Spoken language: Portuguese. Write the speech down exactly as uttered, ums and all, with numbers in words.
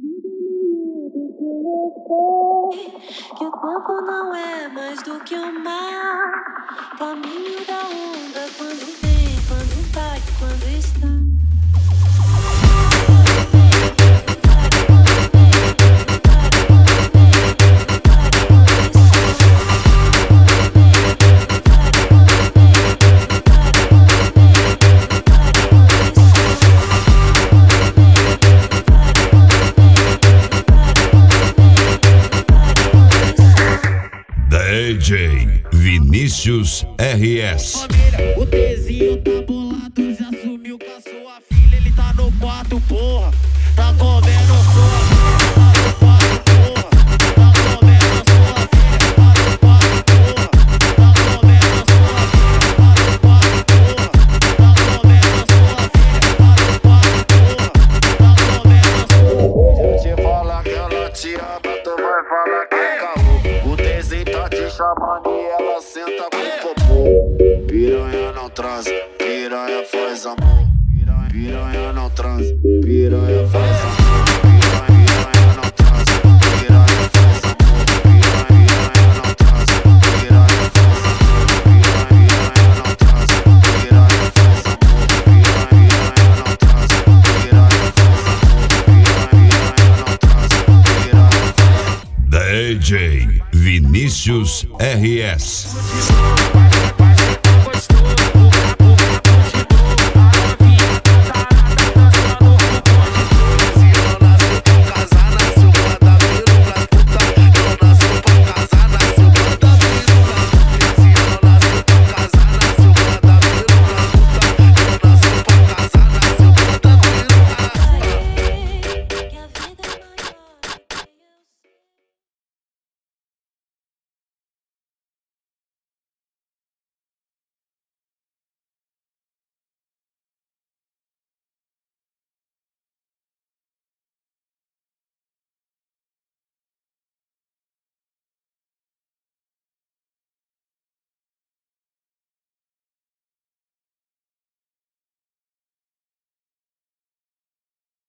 Que o tempo não é mais do que o mar, caminho da onda quando vem, quando vai, quando está. D J Vinícius R S. O Tzinho tá bolado, já sumiu com a sua filha. Ele tá no quarto, porra. Tá comendo sua filha, tá no quarto, porra. Tá comendo sua filha, tá no quarto, porra. Tá comendo sua filha, tá no quarto, porra. Tá comendo sua filha, tá no quarto, porra. Tá comendo sua. Se eu te falar que ela te ama, tu vai falar que é caô. O Tzinho tá te chamando e ela senta com o popô. Piranha não transa, piranha faz amor. Piranha, piranha não transa, piranha faz amor. Piranha, piranha não transa, piranha faz amor. Piranha, piranha não transa, piranha faz amor. Piranha, piranha não transa, piranha faz amor. Piranha, piranha não transa, piranha faz amor. Piranha, piranha não transa, piranha faz amor. D J Vinícius R S.